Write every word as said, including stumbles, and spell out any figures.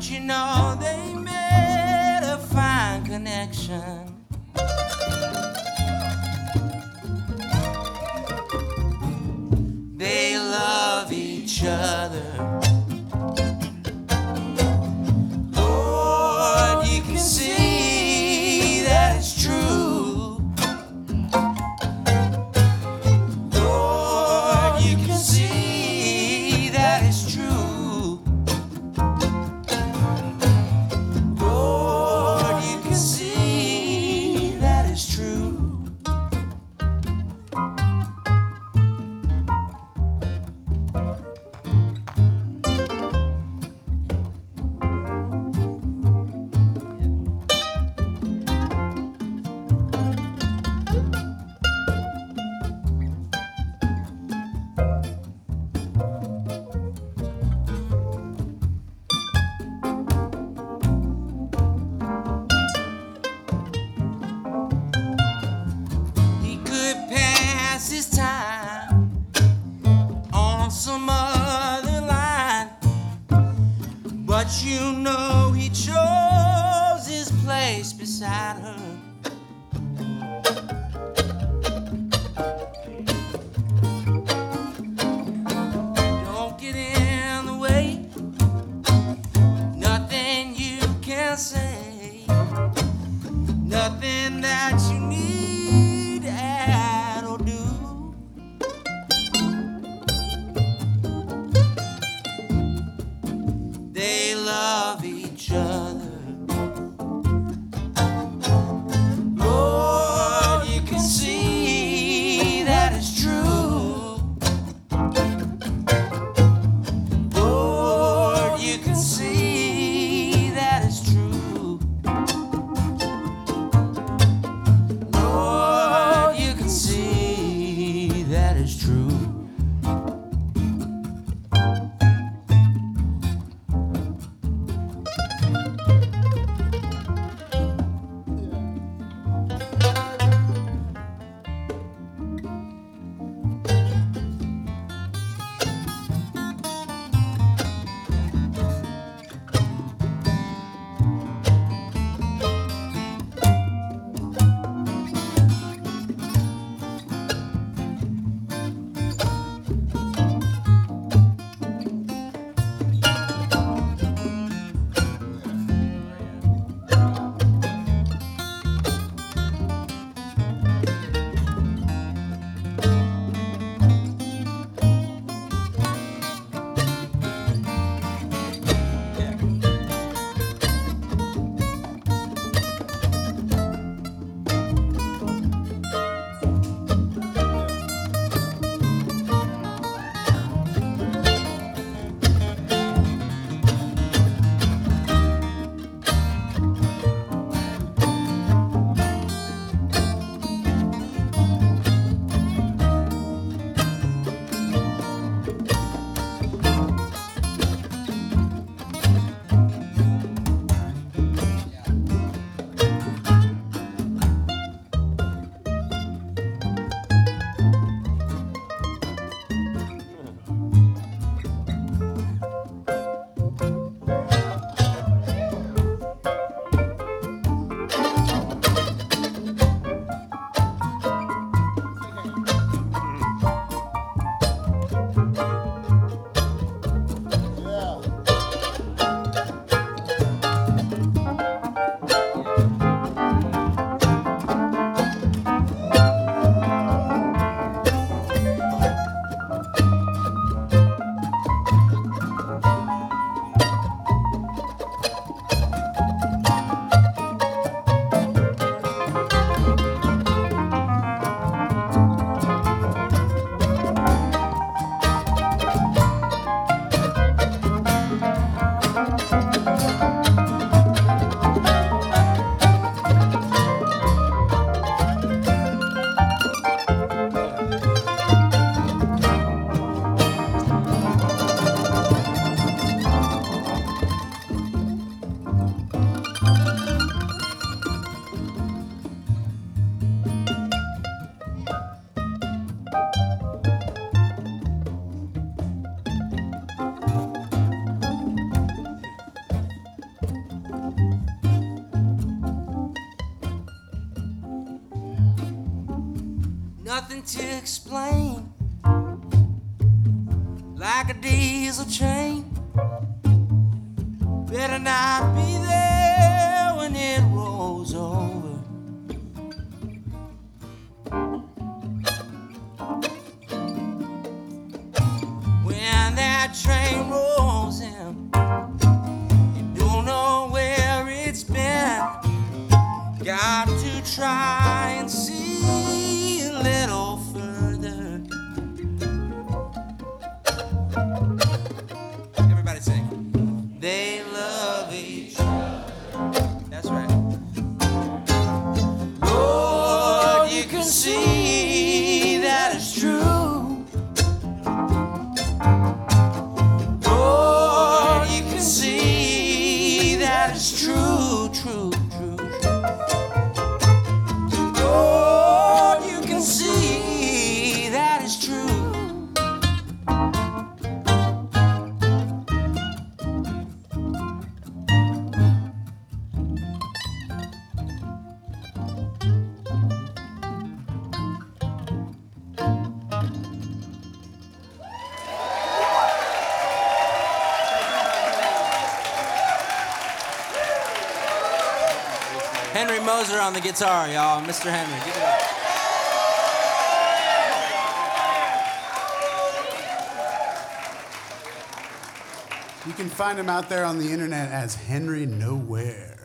But you know they made a fine connection. They love each other. Lord, you can see that it's true. Lord, you can see that it's true. Lord, you can see that it's true. His time on some other line, but you know he chose his place beside her. Don't get in the way, nothing you can say, nothing that you need to add or do. They love each other. Lord, you can see that it's true. Lord, you can see that it's true. Nothing to explain, like a diesel train. Better not be there when it rolls over. When that train rolls in, you don't know where it's been. Got to try and see a little further. Everybody sing. They love each other. That's right. Lord, you can see that it's true. Lord, you can see that it's true, true, true, true. Lord, you can see that it's true. Henry Moser on the guitar, y'all. Mister Henry, give it up. You can find him out there on the internet as Henry Nowhere.